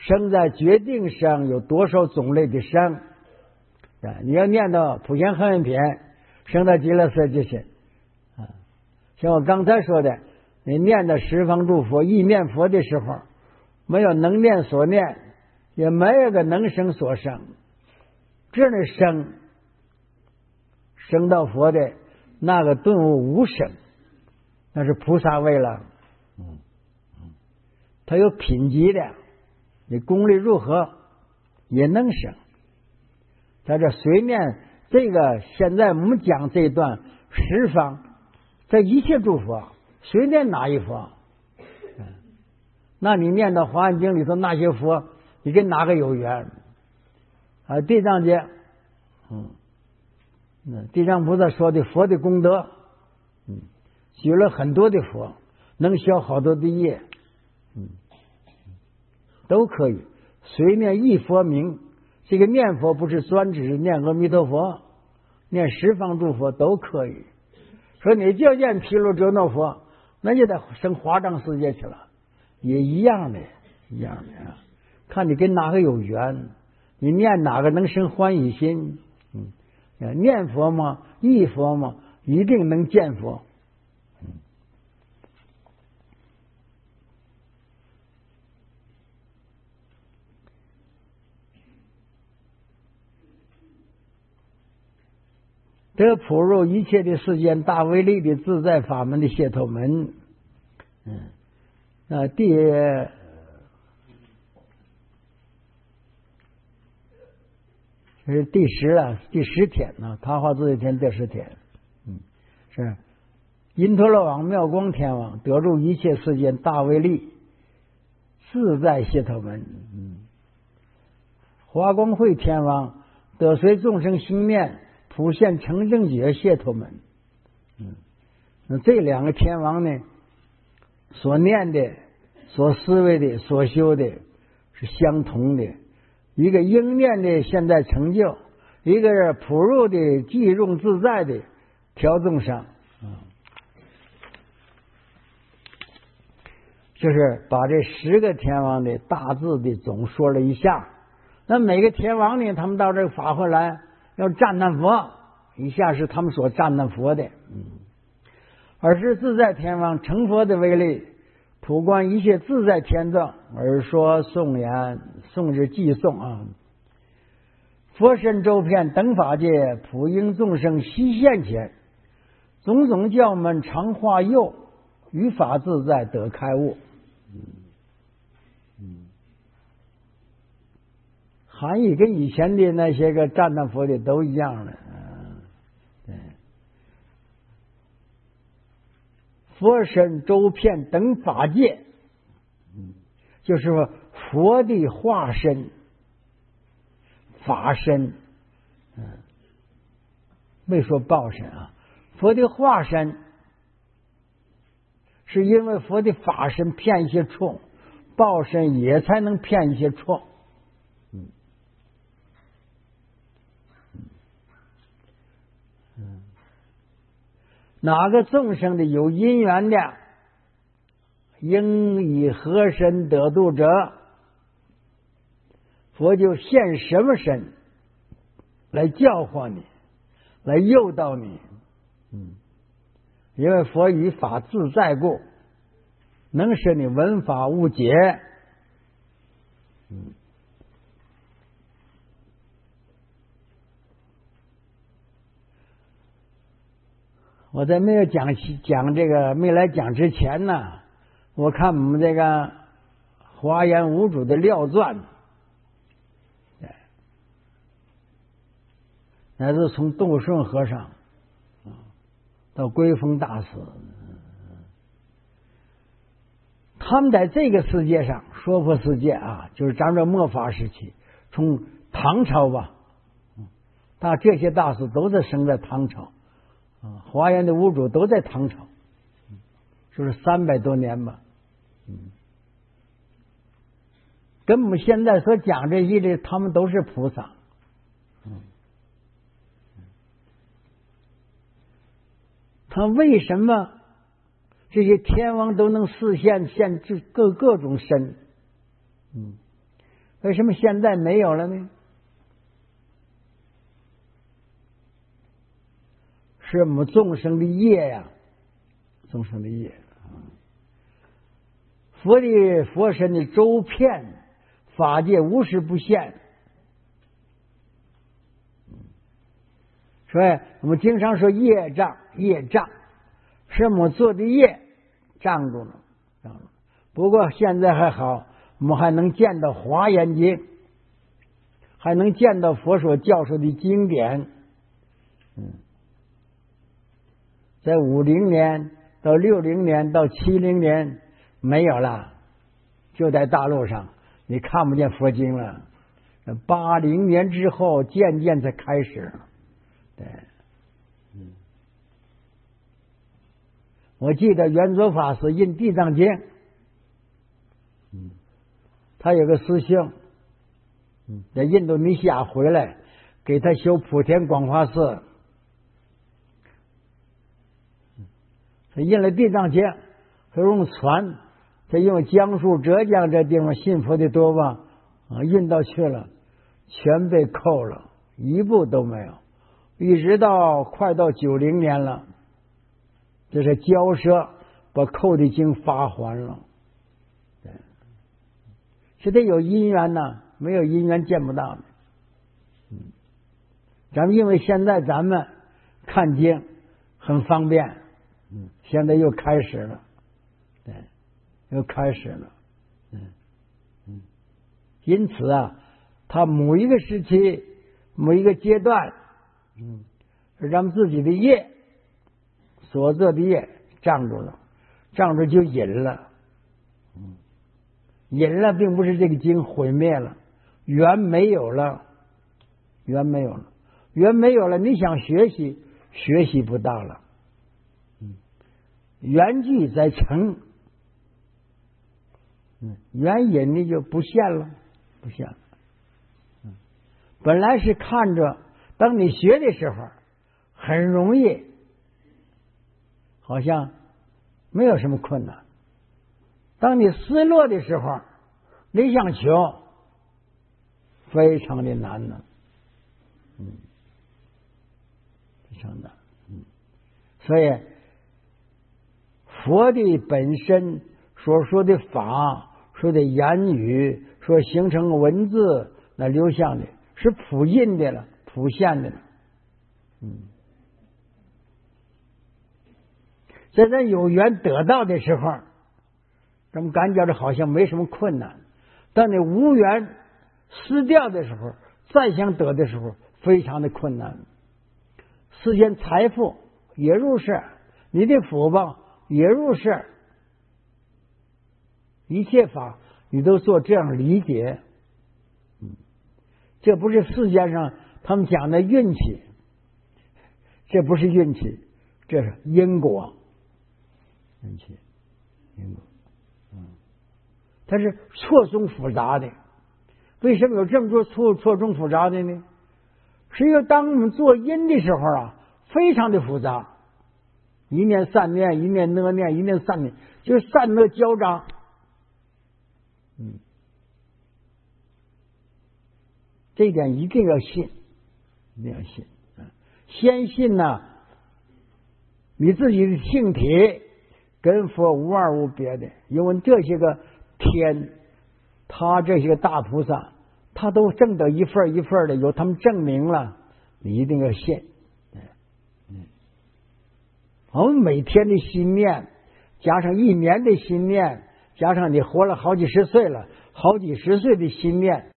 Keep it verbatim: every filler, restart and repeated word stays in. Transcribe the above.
生在决定上有多少种类的生？啊，你要念到普贤行愿品，生到极乐世界去啊。像我刚才说的，你念到十方诸佛意念佛的时候，没有能念所念，也没有个能生所生，这样的生生到佛的那个顿悟无生，那是菩萨位了。嗯，他有品级的，你功力如何也能生。在这随念这个，现在我们讲这段十方，这一切诸佛随念哪一佛？那你念到《华严经》里头那些佛，你跟哪个有缘？啊，地藏经，嗯，嗯，地藏菩萨说的佛的功德，嗯，举了很多的佛，能消好多的业，嗯，都可以随念一佛名。这个念佛不是专指念阿弥陀佛，念十方诸佛都可以。说你就念毗卢遮那佛，那就得升华藏世界去了，也一样的，一样的啊。看你跟哪个有缘，你念哪个能生欢喜心。嗯，念佛嘛，忆佛嘛，一定能见佛。嗯，得普入一切的世间大威力的自在法门的解脱门。嗯，那第这是第十啊，第十天呢，桃花自在天第十天。嗯，是因陀罗王妙光天王得入一切世间大威力自在解脱门。嗯，华光会天王得随众生心念普现成正觉解脱门。嗯，那这两个天王呢，所念的、所思维的、所修的是相同的。一个应念的现在成就，一个是普入的即用自在的调纵上。嗯，就是把这十个天王的大致的总说了一下。那每个天王呢，他们到这个法会来要赞叹佛，一下是他们所赞叹佛的。嗯，而是自在天王成佛的威力，普观一切自在天藏，而说颂言，颂是偈颂啊。佛身周遍等法界，普应众生悉现前，种种教门常化佑，于法自在得开悟。嗯嗯，含义跟以前的那些个赞叹佛的都一样的。嗯，对。佛身周遍等法界，嗯，就是说佛的化身、法身，嗯，没说报身啊。佛的化身是因为佛的法身骗一些众，报身也才能骗一些众。嗯嗯，哪个众生的有因缘的，应以何身得度者，佛就现什么身来教化你，来诱导你。嗯，因为佛以法自在故，能使你闻法悟解。嗯，我在没有讲讲这个没来讲之前呢，我看我们这个华严五祖的廖传，乃至从窦顺和尚到归峰大师，他们在这个世界上，说佛世界啊，就是咱这末法时期，从唐朝吧，但这些大师都是生在唐朝。华严的五祖都在唐朝，就是三百多年吧。嗯，跟我们现在所讲这些的，他们都是菩萨。嗯，他为什么这些天王都能示现现各各种身？嗯， 为什么现在没有了呢？是我们众生的业呀，众生的业。佛的佛身的周遍，法界无时不现。所以我们经常说业障，业障是我们做的业障住了，障住了。不过现在还好，我们还能见到华严经，还能见到佛所教授的经典。嗯，在五零年到六零年到七零年没有了，就在大陆上你看不见佛经了。八零年之后渐渐才开始。对，嗯，我记得圆桌法师印地藏经，嗯，他有个师兄，嗯，在印度尼西亚回来，给他修普天广华寺，他印了地藏经，他用船，他用江苏浙江这地方信佛的多吧，啊，运到去了，全被扣了，一部都没有。一直到快到九零年了，这是交涉把扣的经发还了。对，是得有因缘呢，没有因缘见不到的。嗯，咱们因为现在咱们看经很方便，嗯，现在又开始了，对，又开始了，嗯嗯，因此啊，他某一个时期，某一个阶段。嗯，是咱们自己的业所做的业障住了，障住就隐了。嗯，隐了并不是这个经毁灭了，缘没有了，缘没有了，缘没有了，你想学习学习不到了。嗯，缘聚在成，嗯，缘隐的就不现了，不现了。嗯，本来是看着。当你学的时候很容易，好像没有什么困难。当你失落的时候，你想求非常的难呢。嗯，非常难。嗯，所以佛的本身所说的法，说的言语，所形成文字，那留下的是普印的了。浮现的，嗯，在咱有缘得到的时候，咱们感觉着好像没什么困难；当你无缘失掉的时候，再想得的时候，非常的困难。世间财富也入世，你的福报也入世，一切法你都做这样理解。嗯，这不是世界上他们讲的运气，这不是运气，这是因果。运气，因果，嗯，它是错综复杂的。为什么有这么多错错综复杂的呢？是因为当我们做因的时候啊，非常的复杂，一念善念，一念恶念，一念善念，就是善恶交杂。嗯，这一点一定要信。一定要信，先信呢，你自己的性体跟佛无二无别的，因为这些个天，他这些个大菩萨，他都证得一份一份的，有他们证明了，你一定要信。嗯，我们每天的心念，加上一年的心念，加上你活了好几十岁了，好几十岁的心念，